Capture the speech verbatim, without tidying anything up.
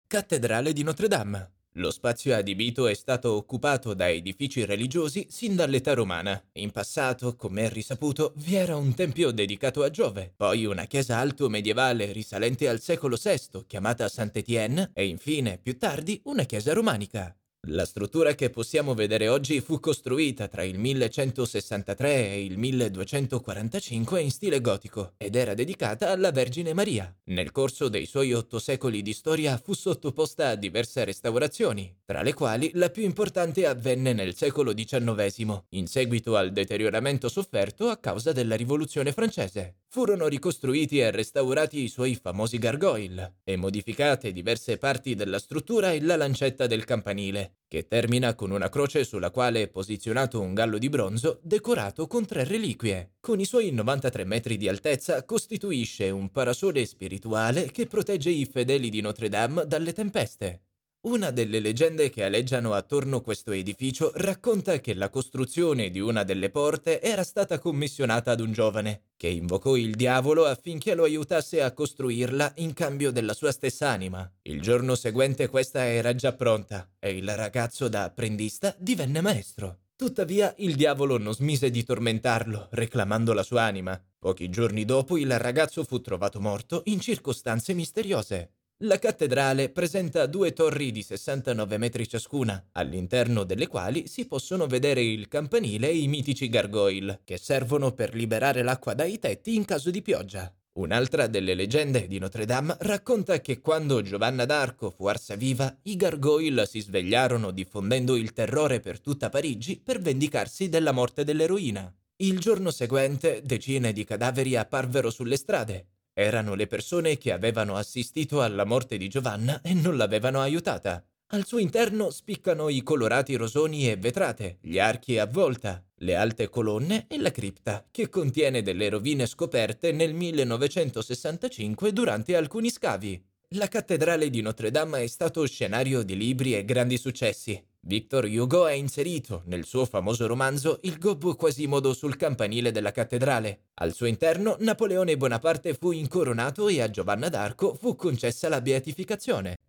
Cattedrale di Notre Dame. Lo spazio adibito è stato occupato da edifici religiosi sin dall'età romana. In passato, come è risaputo, vi era un tempio dedicato a Giove, poi una chiesa alto medievale risalente al secolo sesto, chiamata Saint-Étienne, e infine, più tardi, una chiesa romanica. La struttura che possiamo vedere oggi fu costruita tra il millecentosessantatré e il milleduecentoquarantacinque in stile gotico ed era dedicata alla Vergine Maria. Nel corso dei suoi otto secoli di storia fu sottoposta a diverse restaurazioni, tra le quali la più importante avvenne nel secolo diciannovesimo, in seguito al deterioramento sofferto a causa della Rivoluzione francese. Furono ricostruiti e restaurati i suoi famosi gargoyle e modificate diverse parti della struttura e la lancetta del campanile, che termina con una croce sulla quale è posizionato un gallo di bronzo decorato con tre reliquie. Con i suoi novantatré metri di altezza costituisce un parasole spirituale che protegge i fedeli di Notre Dame dalle tempeste. Una delle leggende che aleggiano attorno a questo edificio racconta che la costruzione di una delle porte era stata commissionata ad un giovane, che invocò il diavolo affinché lo aiutasse a costruirla in cambio della sua stessa anima. Il giorno seguente questa era già pronta e il ragazzo da apprendista divenne maestro. Tuttavia il diavolo non smise di tormentarlo, reclamando la sua anima. Pochi giorni dopo il ragazzo fu trovato morto in circostanze misteriose. La cattedrale presenta due torri di sessantanove metri ciascuna, all'interno delle quali si possono vedere il campanile e i mitici gargoyle, che servono per liberare l'acqua dai tetti in caso di pioggia. Un'altra delle leggende di Notre Dame racconta che quando Giovanna d'Arco fu arsa viva, i gargoyle si svegliarono diffondendo il terrore per tutta Parigi per vendicarsi della morte dell'eroina. Il giorno seguente decine di cadaveri apparvero sulle strade. Erano le persone che avevano assistito alla morte di Giovanna e non l'avevano aiutata. Al suo interno spiccano i colorati rosoni e vetrate, gli archi a volta, le alte colonne e la cripta, che contiene delle rovine scoperte nel millenovecentosessantacinque durante alcuni scavi. La cattedrale di Notre Dame è stato scenario di libri e grandi successi. Victor Hugo ha inserito, nel suo famoso romanzo, il gobbo Quasimodo sul campanile della cattedrale. Al suo interno, Napoleone Bonaparte fu incoronato e a Giovanna d'Arco fu concessa la beatificazione.